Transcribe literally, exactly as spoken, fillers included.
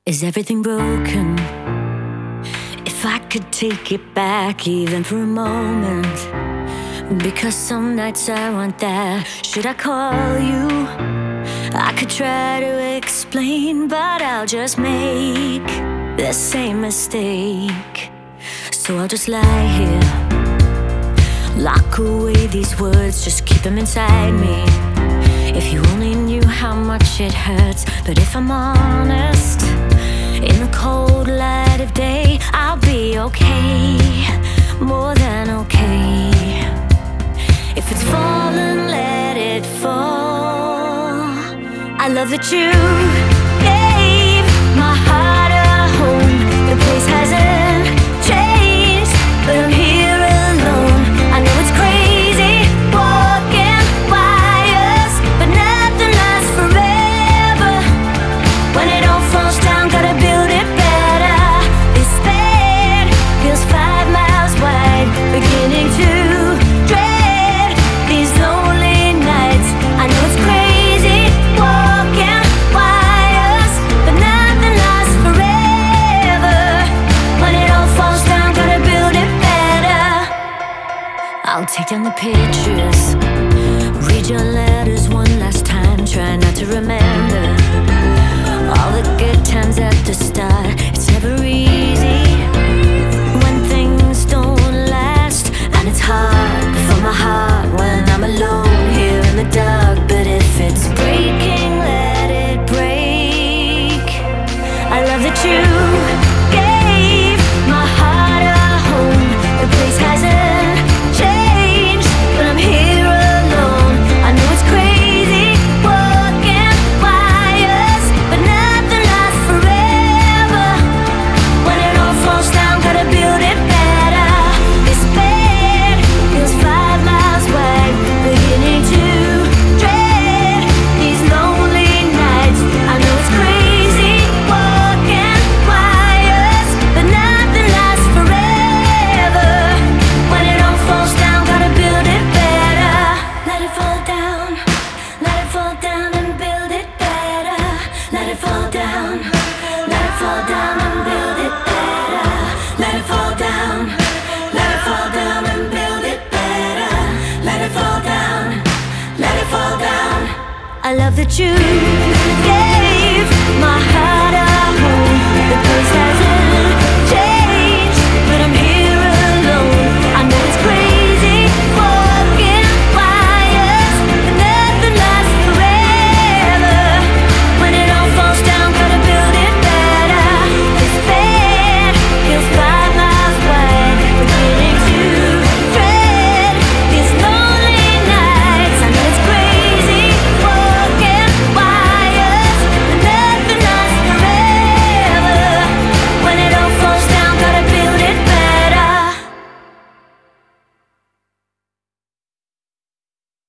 Is everything broken? If I could take it back even for a moment, because some nights I want that. Should I call you? I could try to explain, but I'll just make the same mistake. So I'll just lie here, lock away these words, just keep them inside me. If you only knew how much it hurts. But if I'm honest, in the cold light of day, I'll be okay, more than okay. If it's fallen, let it fall. I love that you gave my heart a home. The place hasn't changed, but I'm here alone. I know it's crazy walking wires, but nothing lasts forever. When it all falls down, gotta build it better. This bed feels five miles wide, beginning to dread these lonely nights. I know it's crazy walking wires, but nothing lasts forever. When it all falls down, gotta build it better. I'll take down the pictures, read your letters one last time, try not to remember all the good times at the start. It's never easy when things don't last, and it's hard for my heart when I'm alone here in the dark. But if it's breaking, let it break. I love that you gave my heart a home. The place hasn't changed, but I'm here alone. I know it's crazy walking wires, but nothing lasts forever. When it all falls down, gotta build it better. This bed feels five miles wide, beginning to dread these lonely nights. I know it's crazy walking wires, but nothing lasts forever. When it all falls down, gotta build it better. Let it fall down, let it fall down and build it better. Let it fall down, let it fall down and build it better. Let it fall down, let it fall down and build it better. Let it fall down, let it fall down. I love that you